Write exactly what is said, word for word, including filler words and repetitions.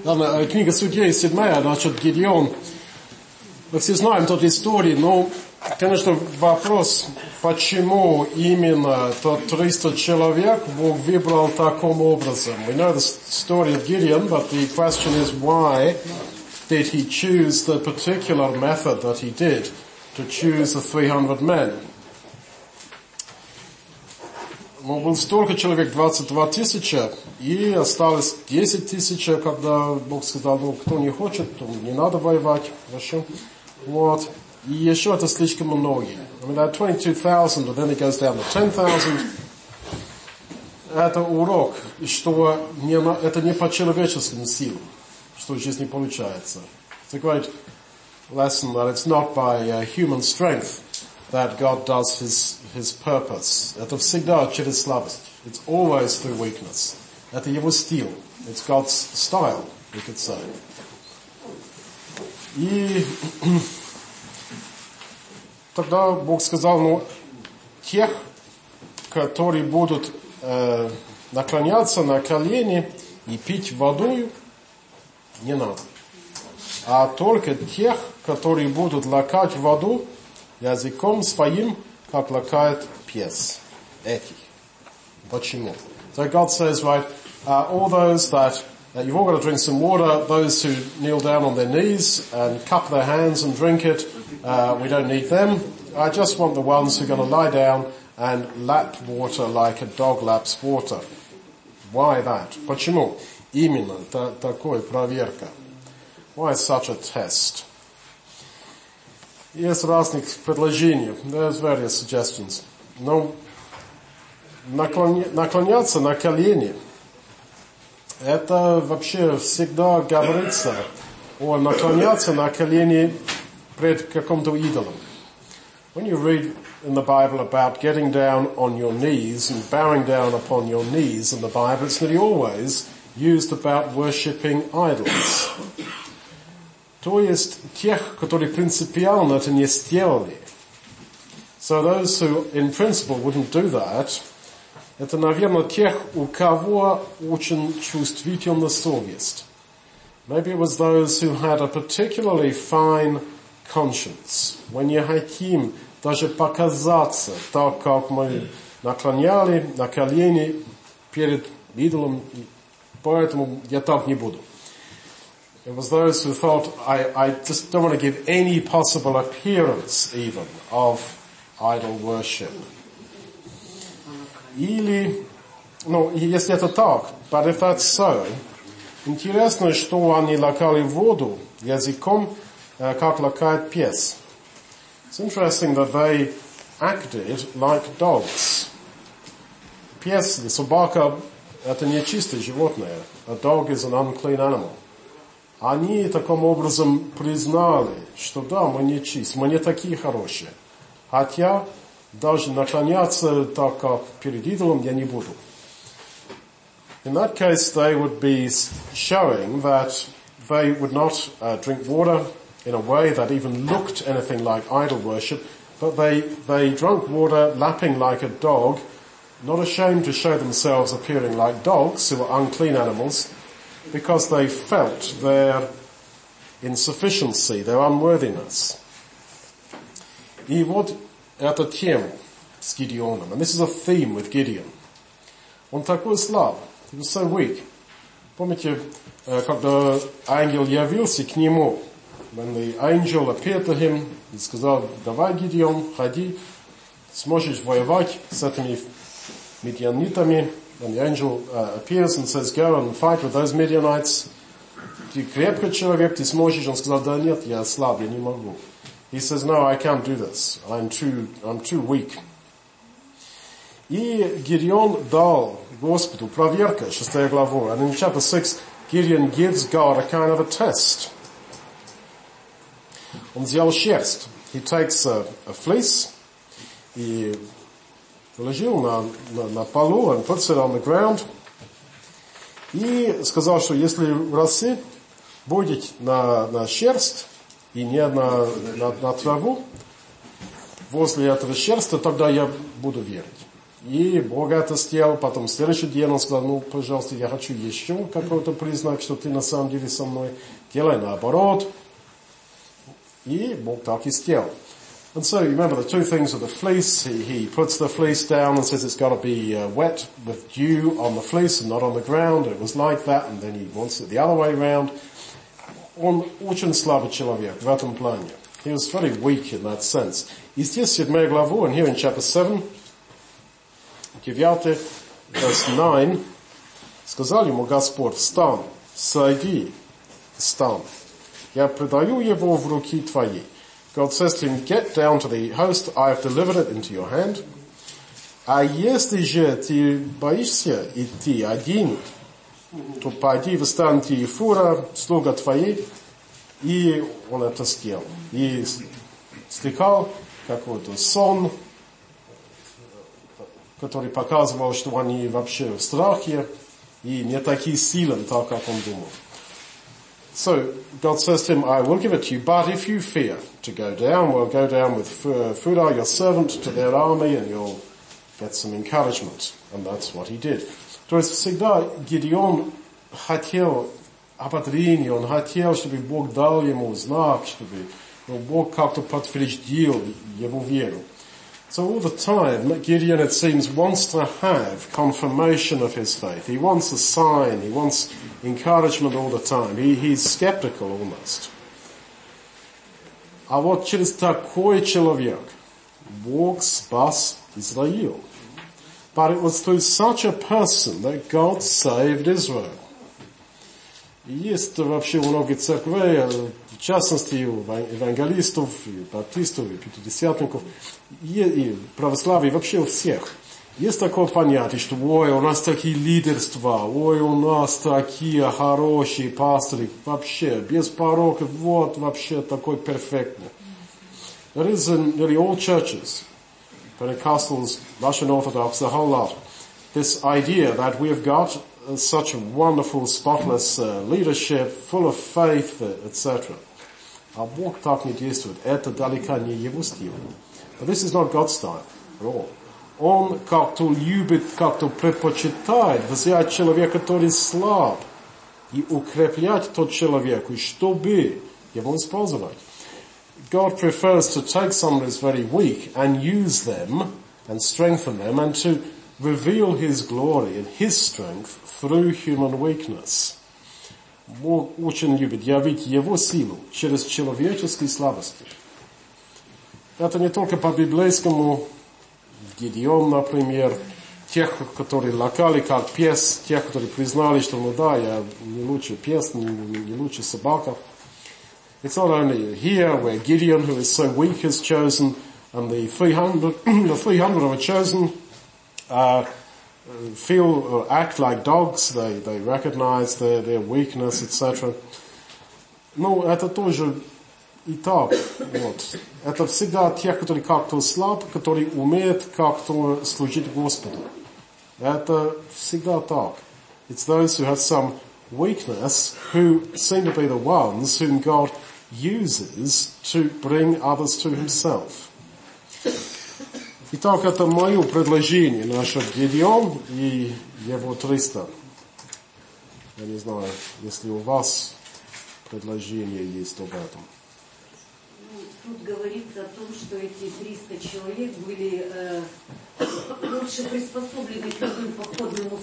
Ладно, книга Судей седьмая, значит, Гидеон. Мы все знаем тот историю, но, конечно, вопрос, почему именно тот триста человек Бог выбрал таким образом. We know the story of Gideon, but the question is why did he choose the particular method that he did to choose the three hundred men? Ну, было столько человек, двадцать два тысячи, и осталось десять тысяч, когда Бог сказал, ну, кто не хочет, то не надо воевать, хорошо. Вот. И еще это слишком многие. I mean, that twenty-two thousand, and then it goes down to ten thousand. Это урок, что не, это не по человеческим силам, что здесь не получается. It's a great lesson that it's not by uh, human strength that God does his, his purpose. Это всегда через слабость. It's always through weakness. Это его стиль. It's God's style, we could say. И тогда Бог сказал, ну, тех, которые будут э, наклоняться на колени и пить водою, не надо. А только тех, которые будут лакать воду языком своим, как лакает пес. Этих. Почему? So God says, right, uh, all those that, uh, you've all got to drink some water, those who kneel down on their knees and cup their hands and drink it, uh, we don't need them. I just want the ones who are going to lie down and lap water like a dog laps water. Why that? Почему? Именно та, такой проверка. Why such a test? Есть разных предложений. There's various suggestions. Но наклоня, наклоняться на колени, это вообще всегда говорится о наклоняться на колени пред каким-то идолом. When you read in the Bible about getting down on your knees and bowing down upon your knees in the Bible, it's nearly always used about worshipping idols. То есть тех, которые принципиально это не сделали. So those who in principle wouldn't do that, это, наверное, тех, у кого очень чувствительна совесть. Maybe it was those who had a particularly fine conscience. Мы не хотим даже показаться так, как мы наклоняли на колени перед идолом, поэтому я так не буду. It was those who thought, I, I just don't want to give any possible appearance even of idol worship. Или, ну, если это так, but if that's so, интересно, что они лакали воду языком, как лакает пес. It's interesting that they acted like dogs. Пес, собака, это нечистое животное. A dog is an unclean animal. Они таким образом признали, что да, мы не чисты, мы не такие хорошие. Хотя даже наклоняться так, как перед идолом, я не буду. In that case, they would be showing that they would not uh, drink water in a way that even looked anything like idol worship, but they, they drank water lapping like a dog, not ashamed to show themselves appearing like dogs who were unclean animals, because they felt their insufficiency, their unworthiness. И вот эта тема с Гидеоном. And this is a theme with Gideon. Он такой слаб. He was so weak. Помните, когда ангел явился к нему, when the angel appeared to him, и сказал, давай, Гидеон, ходи, сможешь воевать с этими медианитами. And the angel uh, appears and says, go and fight with those Midianites. Ты крепкий человек, ты сможешь. Он сказал, да нет, я слаб, я не могу. He says, no, I can't do this. I'm too, I'm too weak. И Гидеон дал Господу проверка, шестая глава. And in chapter six, Gideon gives God a kind of a test. Он взял шерсть. He takes a, a fleece и положил на, на, на полу, and puts it on the ground, и сказал, что если росы будет на, на шерсть и не на, на, на траву, возле этого шерсти, тогда я буду верить. И Бог это сделал. Потом в следующий день он сказал, ну, пожалуйста, я хочу еще какой-то признак, что ты на самом деле со мной. Делай наоборот. И Бог так и сделал. And so, you remember the two things with the fleece. He, he puts the fleece down and says it's got to be uh, wet with dew on the fleece and not on the ground. It was like that, and then he wants it the other way around. Он очень слабый человек в этом плане. He was very weak in that sense. И здесь седьмая глава, and here in chapter seven, девятый, verse nine, сказал ему Господь, встань, сойди, встань. Я предаю его в руки твои. God says to him, get down to the host, I have delivered it into your hand. А если же ты боишься идти один, то пойди в стан Тиефура, слуга твоей, и он это сделал. И слыхал какой-то сон, который показывал, что они вообще в страхе, и не такие сильны, так как он думал. So, God says to him, I will give it to you, but if you fear to go down, well, go down with Phudar, your servant, to their army, and you'll get some encouragement. And that's what he did. То есть всегда Гидеон хотел ободрения, он хотел, чтобы Бог дал ему знак, чтобы Бог как-то подтвердил его веру. So all the time, Gideon, it seems, wants to have confirmation of his faith. He wants a sign. He wants encouragement all the time. He, he's skeptical almost. А вот через такой человек Бог спас Израиль. But it was through such a person that God saved Israel. И есть вообще много церквей, в частности у евангелистов, и баптистов, и пятидесятников, и, и православие, вообще у всех. Есть такое понятие, что ой, у нас такие лидерства, ой, у нас такие хорошие пастыри, вообще, без пороков, вот, вообще такой перфектный. There is in nearly all churches, Pentecostals, Russian Orthodox, the whole lot, this idea that we have got such a wonderful, spotless uh, leadership, full of faith, uh, et cetera. А Бог так не действует. Это далеко не его стиль. But this is not God's style at all. Он как-то любит, как-то предпочитает взять человека, который слаб, и укреплять тот человек, чтобы его использовать. God prefers to take someone who's very weak and use them and strengthen them and to reveal His glory and His strength through human weakness. Бог очень любит явить Его силу через человеческие слабости. Это не только по-библейскому, Гидеон, например, тех, которые лакали как пес, тех, которые признали, что ну да, я не лучше пес, не, не лучше собака. It's not only here where Gideon, who is so weak, is chosen, and the three hundred, the three hundred are chosen, uh, feel or act like dogs, they, they recognize their, their weakness, et cetera. Ну, это тоже и так, вот. Это всегда те, которые как-то слабы, которые умеют как-то служить Господу. Это всегда так. It's those who have some weakness who seem to be the ones whom God uses to bring others to Himself. Итак, это мое предложение насчет Гидеон и его триста. Я не знаю, если у вас предложение есть об этом. Тут говорится о том, что эти триста человек были э, лучше приспособлены к любым походным